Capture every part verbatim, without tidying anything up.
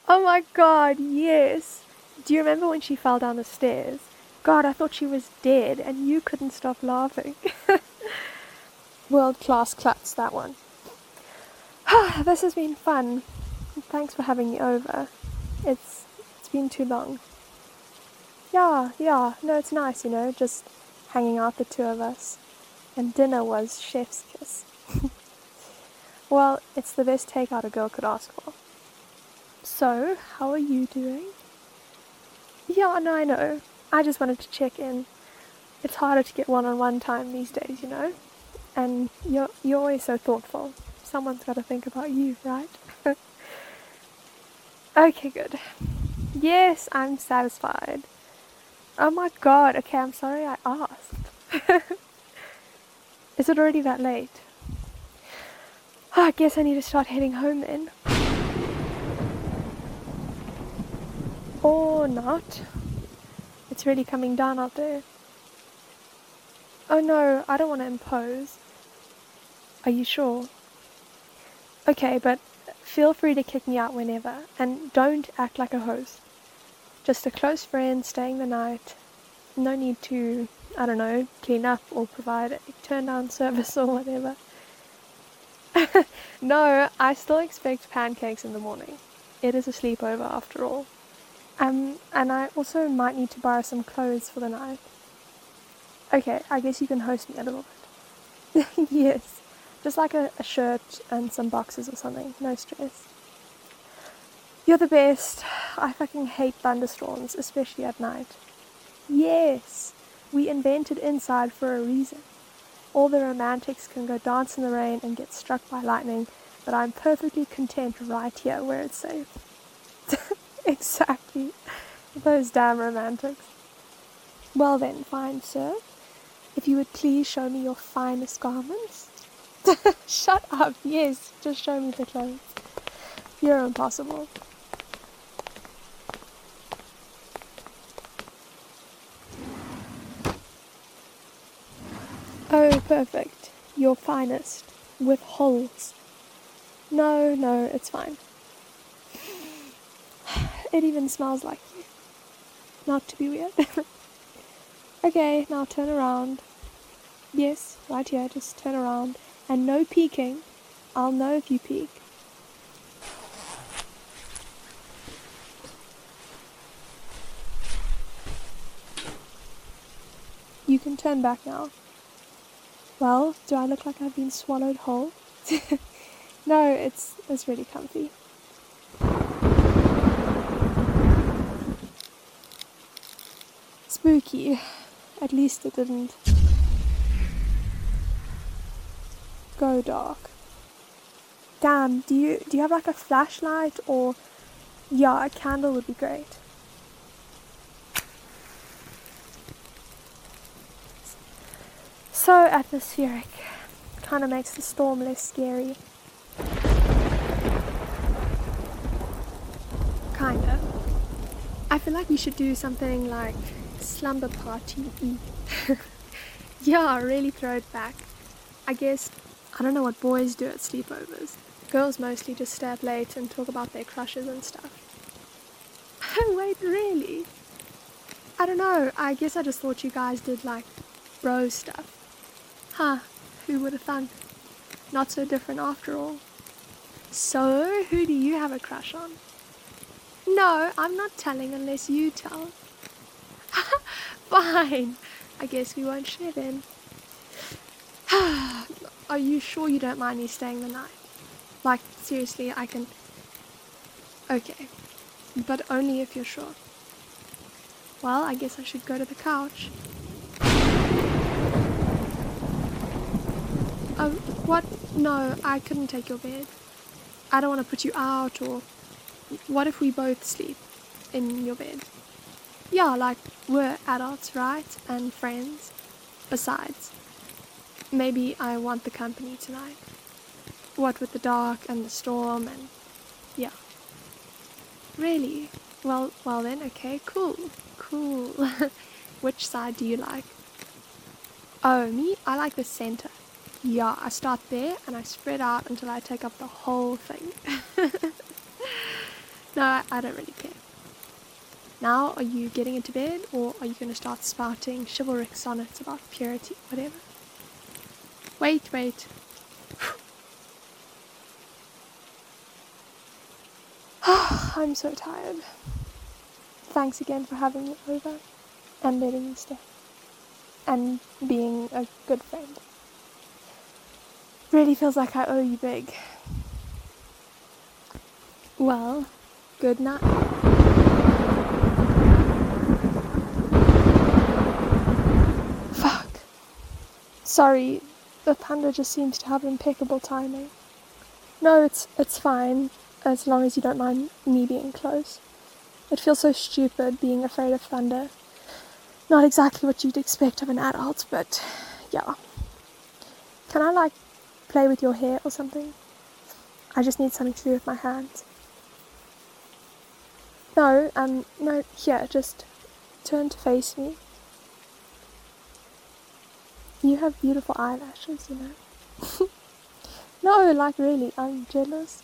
Oh my god, yes. Do you remember when she fell down the stairs? God, I thought she was dead and you couldn't stop laughing. World class klutz, that one. This has been fun. Thanks for having me over. It's it's been too long. Yeah, yeah, no, it's nice, you know, just hanging out the two of us. And dinner was chef's kiss. Well, it's the best takeout a girl could ask for. So, how are you doing? Yeah, no, I know. I just wanted to check in. It's harder to get one-on-one time these days, you know? And you're, you're always so thoughtful. Someone's got to think about you, right? Okay, good. Yes, I'm satisfied. Oh my god, okay, I'm sorry I asked. Is it already that late? Oh, I guess I need to start heading home then. Or not. It's really coming down out there. Oh no, I don't want to impose. Are you sure? Okay, but feel free to kick me out whenever, and don't act like a host. Just a close friend staying the night. No need to, I don't know, clean up or provide a turn down service or whatever. No, I still expect pancakes in the morning. It is a sleepover after all. Um, and I also might need to borrow some clothes for the night. Okay, I guess you can host me a little bit. Yes, just like a, a shirt and some boxes or something. No stress. You're the best. I fucking hate thunderstorms, especially at night. Yes, we invented inside for a reason. All the romantics can go dance in the rain and get struck by lightning, but I'm perfectly content right here where it's safe. Exactly. Those damn romantics. Well then, fine sir. If you would please show me your finest garments. Shut up, yes, just show me the clothes. You're impossible. Oh, perfect. Your finest. With holes. No, no, it's fine. It even smells like you. Not to be weird. Okay, now turn around. Yes, right here, just turn around. And no peeking. I'll know if you peek. You can turn back now. Well, do I look like I've been swallowed whole? No, it's it's really comfy. Spooky. At least it didn't go dark. Damn, do you do you have like a flashlight or yeah, a candle would be great. So atmospheric. Kind of makes the storm less scary. Kinda. I feel like we should do something like slumber party-y. Yeah, really throw it back. I guess, I don't know what boys do at sleepovers. Girls mostly just stay up late and talk about their crushes and stuff. Wait, really? I don't know, I guess I just thought you guys did like bro stuff. Huh, who would have thunk? Not so different after all. So, who do you have a crush on? No, I'm not telling unless you tell. Fine, I guess we won't share then. Are you sure you don't mind me staying the night? Like, seriously, I can... Okay, but only if you're sure. Well, I guess I should go to the couch. Oh, what? No, I couldn't take your bed. I don't want to put you out, or... What if we both sleep in your bed? Yeah, like, we're adults, right? And friends. Besides, maybe I want the company tonight. What with the dark and the storm and... yeah. Really? Well, well then, okay, cool. Cool. Which side do you like? Oh, me? I like the center. Yeah, I start there and I spread out until I take up the whole thing. No, I, I don't really care. Now, are you getting into bed, or are you going to start spouting chivalric sonnets about purity, whatever? Wait, wait. I'm so tired. Thanks again for having me over, and letting me stay, and being a good friend. Really feels like I owe you big. Well, good night. Fuck. Sorry, the thunder just seems to have impeccable timing. No, it's it's fine, as long as you don't mind me being close. It feels so stupid being afraid of thunder. Not exactly what you'd expect of an adult, but yeah. Can I, like, play with your hair or something? I just need something to do with my hands. No, um, no, here, just turn to face me. You have beautiful eyelashes, you know. No, like, really, I'm jealous.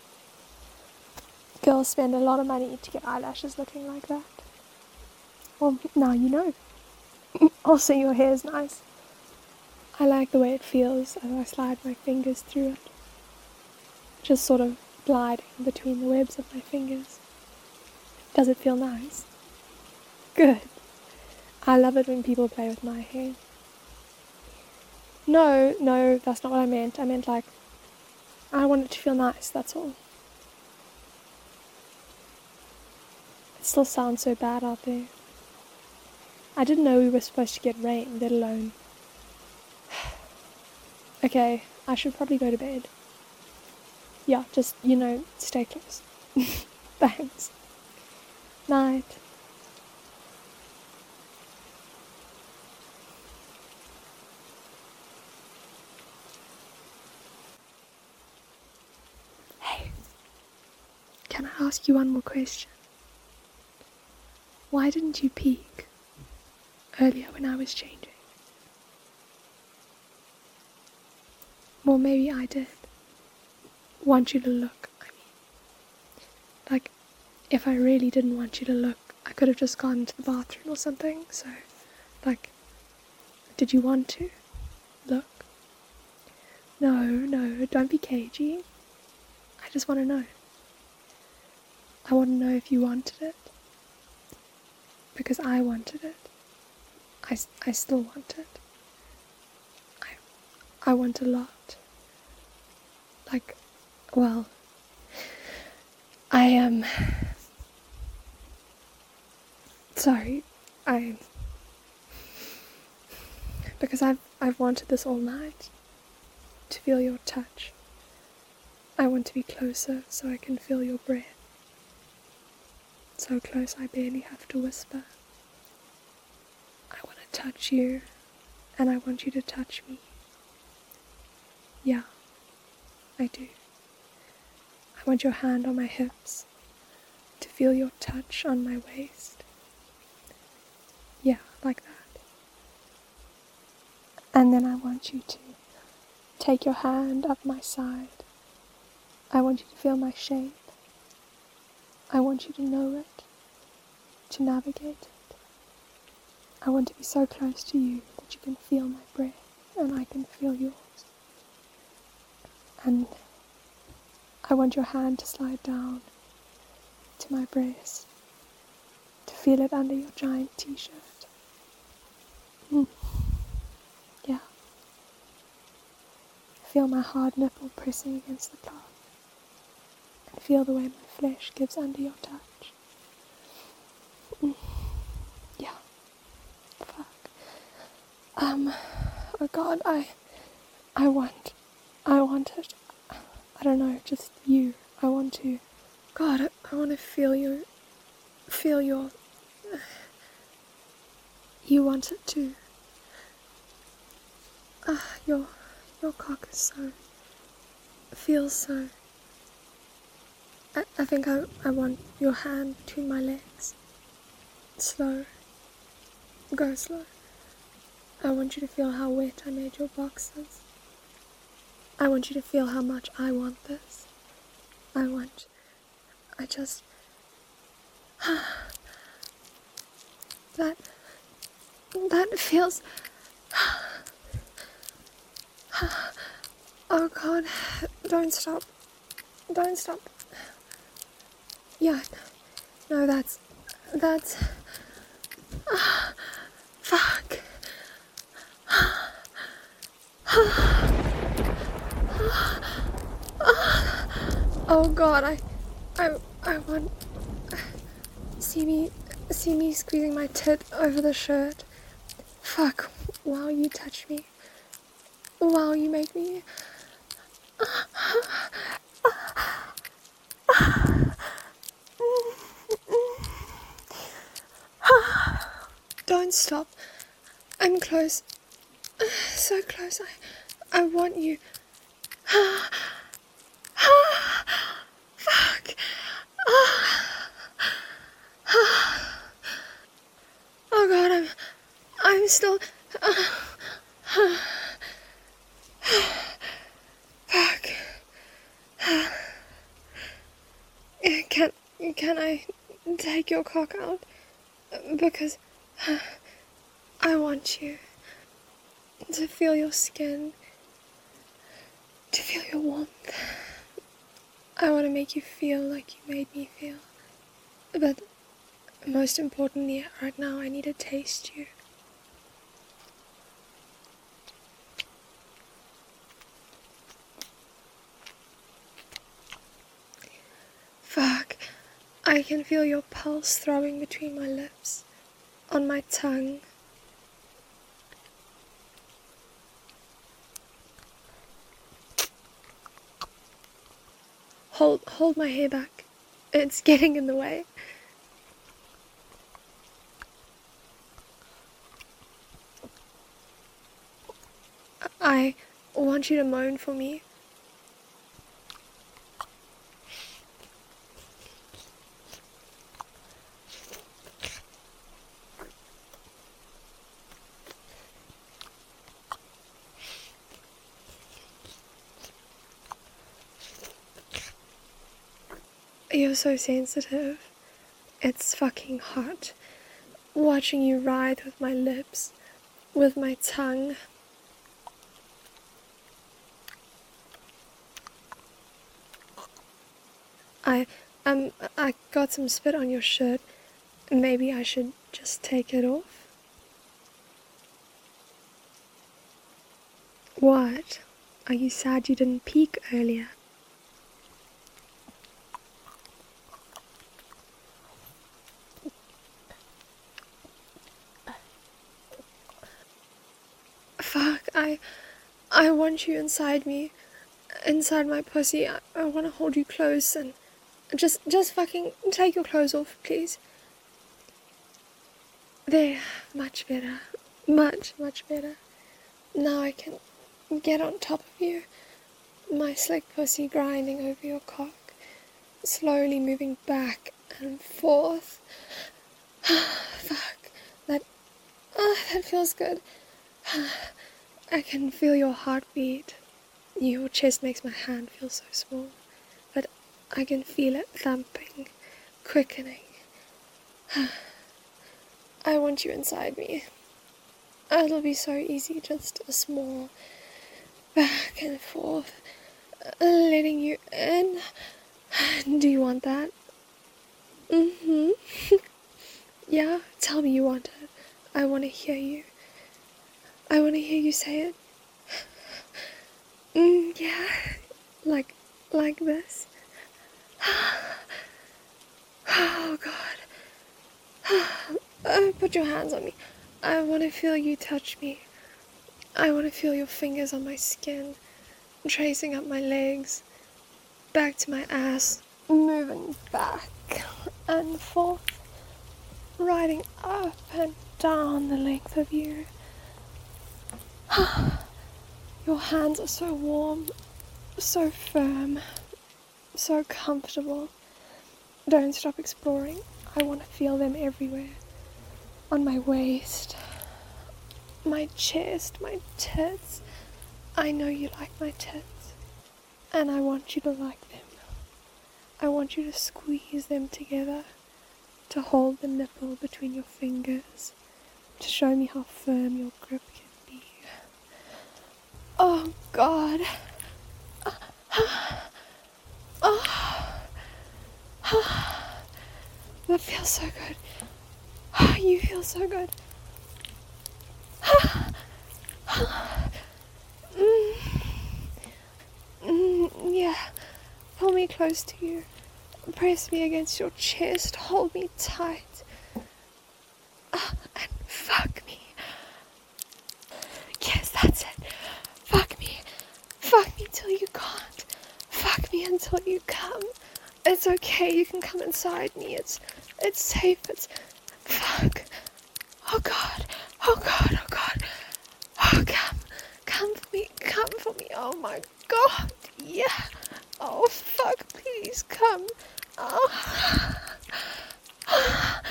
Girls spend a lot of money to get eyelashes looking like that. Well, now you know. Also, your hair is nice. I like the way it feels as I slide my fingers through it. Just sort of gliding between the webs of my fingers. Does it feel nice? Good. I love it when people play with my hair. No, no, that's not what I meant. I meant, like, I want it to feel nice, that's all. It still sounds so bad out there. I didn't know we were supposed to get rain, let alone... Okay, I should probably go to bed. Yeah, just, you know, stay close. Thanks. Night. Hey, can I ask you one more question? Why didn't you peek earlier when I was changing? Well, maybe I did want you to look, I mean. Like, if I really didn't want you to look, I could have just gone to the bathroom or something, so, like, did you want to look? No, no, don't be cagey. I just want to know. I want to know if you wanted it. Because I wanted it. I, I still want it. I, I want a lot. Like, well, I am... Um, sorry, I... Because I've, I've wanted this all night. To feel your touch. I want to be closer so I can feel your breath. So close I barely have to whisper. I want to touch you, and I want you to touch me. Yeah, I do. I want your hand on my hips, to feel your touch on my waist. Yeah, like that. And then I want you to take your hand up my side. I want you to feel my shape. I want you to know it, to navigate it. I want to be so close to you that you can feel my breath and I can feel yours. And I want your hand to slide down to my breast, to feel it under your giant t-shirt. Mm. Yeah. Feel my hard nipple pressing against the cloth. And feel the way my flesh gives under your touch. Mm. Yeah. Fuck. Um, oh God, I, I want, I want it. I don't know, just you. I want to. God, I, I want to feel you, feel your, uh, you want it too. Ah, uh, your, your cock is so, feels so. I, I think I, I want your hand between my legs. Slow. Go slow. I want you to feel how wet I made your boxes. I want you to feel how much I want this. I want, I just, That, that feels... Oh God, don't stop. Don't stop. Yeah, no, that's, that's... Fuck. Oh God, I, I, I want... See me, see me squeezing my tit over the shirt. Fuck, while you touch me. While you make me... Don't stop. I'm close. So close. I, I want you. Fuck. Oh God, I'm, I'm still. Fuck. Can, can I take your cock out? Because I want you to feel your skin, to feel your warmth. I want to make you feel like you made me feel. But most importantly, right now, I need to taste you. Fuck. I can feel your pulse throbbing between my lips, on my tongue. Hold, hold my hair back. It's getting in the way. I want you to moan for me. You're so sensitive. It's fucking hot. Watching you writhe with my lips, with my tongue. I, um, I got some spit on your shirt. Maybe I should just take it off? What? Are you sad you didn't peek earlier? Fuck, I, I want you inside me, inside my pussy. I, I want to hold you close and just, just fucking take your clothes off, please. There, much better, much, much better. Now I can get on top of you, my slick pussy grinding over your cock, slowly moving back and forth. Fuck, that, ah, that feels good. I can feel your heartbeat. Your chest makes my hand feel so small, but I can feel it thumping, quickening. I want you inside me. It'll be so easy, just a small back and forth, letting you in. Do you want that? Mm-hmm. Yeah, tell me you want it. I want to hear you. I want to hear you say it. Mm, yeah, like, like this. Oh God. Uh, put your hands on me. I want to feel you touch me. I want to feel your fingers on my skin, tracing up my legs, back to my ass, moving back and forth, riding up and down the length of you. Your hands are so warm, so firm, so comfortable. Don't stop exploring. I want to feel them everywhere. On my waist, my chest, my tits. I know you like my tits, and I want you to like them. I want you to squeeze them together, to hold the nipple between your fingers, to show me how firm your grip can be. Oh God. Oh. That feels so good. You feel so good. mm. Mm, yeah. Pull me close to you. Press me against your chest. Hold me tight. Uh, and fuck me. Yes, that's it. Fuck me. Fuck me till you can't. Fuck me until you come. It's okay. You can come inside me. It's it's safe. It's fuck. Oh God. Oh God. Oh God. Oh, come. Come for me. Come for me. Oh my God. Yeah. Oh fuck. Please come. Oh. Oh.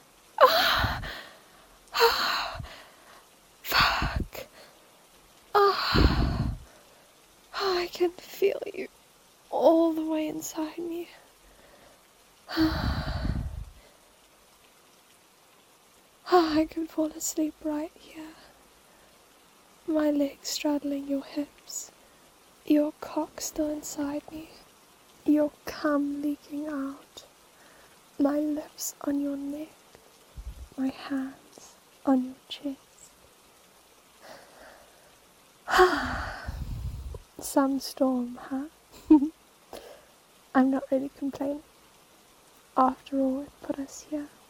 Oh. Fuck. Oh. Oh, I can feel you all the way inside me. Oh, I can fall asleep right here. My legs straddling your hips, your cock still inside me, your cum leaking out, my lips on your neck, my hands on your chest. Some storm, huh? I'm not really complaining. After all, it put us here.